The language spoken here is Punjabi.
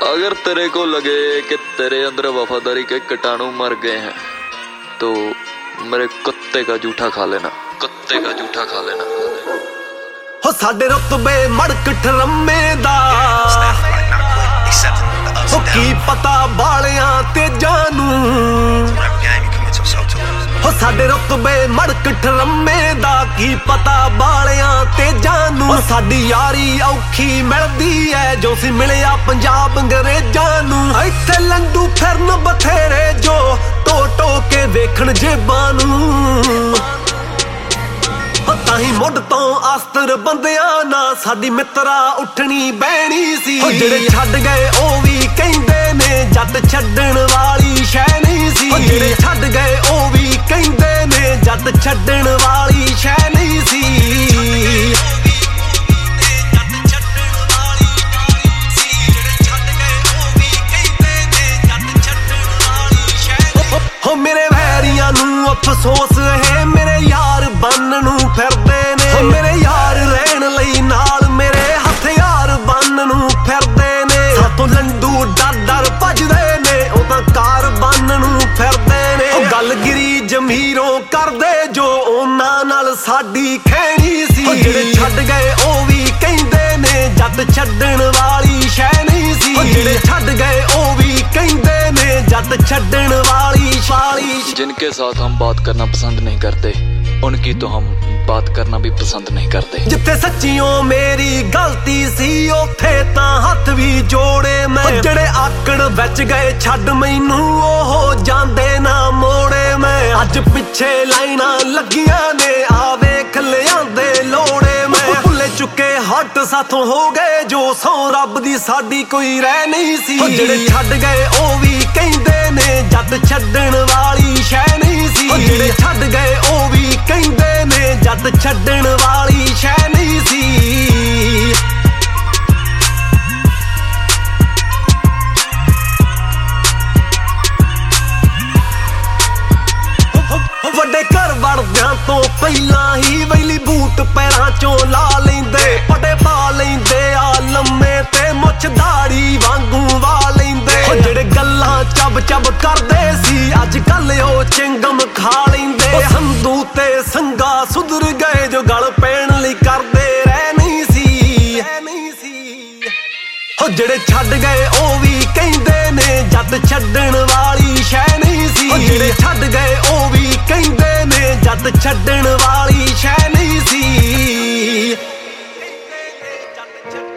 अगर तेरे को लगे कि तेरे अंदर वफादारी के कीटाणु मर गए हैं तो मेरे कुत्ते का जूठा खा लेना, कुत्ते का जूठा खा लेना। हो साडे रुतबे मड़क ठरम्मे दा हो की पता बालियां तेजां नूं। हो साडे रुतबे मड़क ठरम्मे दा की पता बालियां तेजां नूं। साडी यारी औखी मिलदी है जो सी मिलिया पंजाब अंग्रेजां नूं। इत्थे लंडू फिरन बथेरे जो टो टो के वेखण जेबां नूं। ताही मुੱਢ ਤੋਂ ਆਸਤਰ ਬੰਦਿਆਂ ਨਾ ਸਾਡੀ ਮਿੱਤਰਾ ਉੱਠਣੀ ਬਹਿਣੀ ਸੀ। ਜਿਹੜੇ ਛੱਡ ਗਏ ਉਹ ਵੀ ਕਹਿੰਦੇ ਨੇ ਜੱਟ ਛੱਡਣ ਵਾਲੀ ਸ਼ੈ ਨਹੀਂ ਸੀ। ਜਿਹੜੇ ਛੱਡ ਗਏ ਉਹ ਵੀ ਕਹਿੰਦੇ ਨੇ ਜੱਟ ਛੱਡਣ ਵਾਲੀ ਸ਼ੈ ਨਹੀਂ ਸੀ। ਹੋ ਮੇਰੇ ਵੈਰੀਆਂ ਨੂੰ ਅਫਸੋਸ ਹੈ ਮੇਰੇ ਯਾਰ ਬੰਨ ਨੂੰ ਫਿਰਦੇ ਨੇ। ਹੋ ਮੇਰੇ ਯਾਰ ਰਹਿਣ ਲਈ ਨਾਲ ਮੇਰੇ ਹਥਿਆਰ ਬੰਨ ਨੂੰ ਫਿਰਦੇ ਨੇ। ਸਾਤੋਂ ਲੰਡੂ ਡਰ ਭੱਜਦੇ ਨੇ ਉਹ ਤਾਂ ਕਾਰ ਬੰਨ ਨੂੰ ਫਿਰਦੇ ਨੇ। ਉਹ ਗੱਲਗਿਰੀ ਜ਼ਮੀਰੋਂ ਕਰਦੇ ਜੋ ਉਹਨਾਂ ਨਾਲ ਸਾਡੀ ਖੈਣੀ ਸੀ। ਜਿਹੜੇ ਛੱਡ ਗਏ ਉਹ ਵੀ ਕਹਿੰਦੇ ਨੇ ਜੱਟ ਛੱਡਣ ਵਾਲੀ ਸ਼ੈ ਨਹੀਂ ਸੀ। ਜਿਹੜੇ ਛੱਡ ਗਏ ਉਹ ਵੀ ਕਹਿੰਦੇ ਨੇ ਜੱਟ ਛੱਡਣ ਵਾਲੀ ਸ਼ਾਲੀ। जिनके साथ हम बात करना पसंद नहीं करते उनकी तो हम बात करना भी पसंद नहीं करते। जिथे सच्चियों मेरी गलती सी उथे तां हथ भी जोड़े मैं। ਜਿਹੜੇ ਆਕੜ ਵਿੱਚ ਗਏ ਛੱਡ ਮੈਨੂੰ ਉਹ ਜਾਂਦੇ ਨਾ ਮੋੜੇ ਮੈਂ। ਅੱਜ ਪਿੱਛੇ ਲਾਈਨਾਂ ਲੱਗੀਆਂ ਨੇ ਆ ਵੇਖ ਲਿਆਂਦੇ ਲੋੜੇ ਮੈਂ। ਭੁੱਲੇ ਚੁੱਕੇ ਹੱਟ ਸਾਥੋਂ ਹੋ ਗਏ ਜੋ ਸੌ ਰੱਬ ਦੀ ਸਾਡੀ ਕੋਈ ਰਹਿ ਨਹੀਂ ਸੀ। ਜਿਹੜੇ ਛੱਡ ਗਏ ਉਹ ਵੀ ਕਹਿੰਦੇ ਨੇ ਜੱਟ ਛੱਡਣ ਵਾਲੀ ਸ਼ੈ ਨਹੀਂ ਸੀ। ਜਿਹੜੇ ਛੱਡ ਗਏ ਉਹ ਵੀ ਕਹਿੰਦੇ ਨੇ ਜੱਟ ਛੱਡਣ ਵਾਲੀ ਸ਼ੈ ਨਹੀਂ ਸੀ। ਵੱਡੇ ਘਰ ਵੜਦਿਆਂ ਤੋਂ ਪਹਿਲਾਂ ਹੀ ਵੈਲੀ ਬੂਟ ਪੈਰਾਂ ਚੋਂ ਲਾ ਲੈਂਦੇ। ਪਟੇ ਪਾ ਲੈਂਦੇ ਆ ਲੰਮੇ ਤੇ ਮੁੱਛ ਦਾੜੀ ਵਾਂਗੂ ਵਾ ਲੈਂਦੇ। ਜਿਹੜੇ ਗੱਲਾਂ ਚੱਬ ਕਰਦੇ ਸੀ ਅੱਜ ਕੱਲ ਉਹ ਚਿੰਗਮ ਖਾ ਲੈਂਦੇ। ਸੰਧੂ ਤੇ ਸੰਗਾ ਸੁਧਰ ਗਏ ਜੋ ਗਲ ਪੈਣ ਲਈ ਕਰਦੇ ਰਹਿ ਨਹੀਂ ਸੀ। ਹੋ ਜਿਹੜੇ ਛੱਡ ਗਏ ਉਹ ਵੀ ਕਹਿੰਦੇ ਨੇ ਜੱਟ ਛੱਡਣ ਵਾਲੀ ਸ਼ੈ ਨਹੀਂ ਸੀ। ਜਿਹੜੇ ਛੱਡ ਗਏ ਉਹ ਵੀ ਕਹਿੰਦੇ ਨੇ ਜੱਟ ਛੱਡਣ ਵਾਲੀ ਸ਼ੈ ਨਹੀਂ ਸੀ।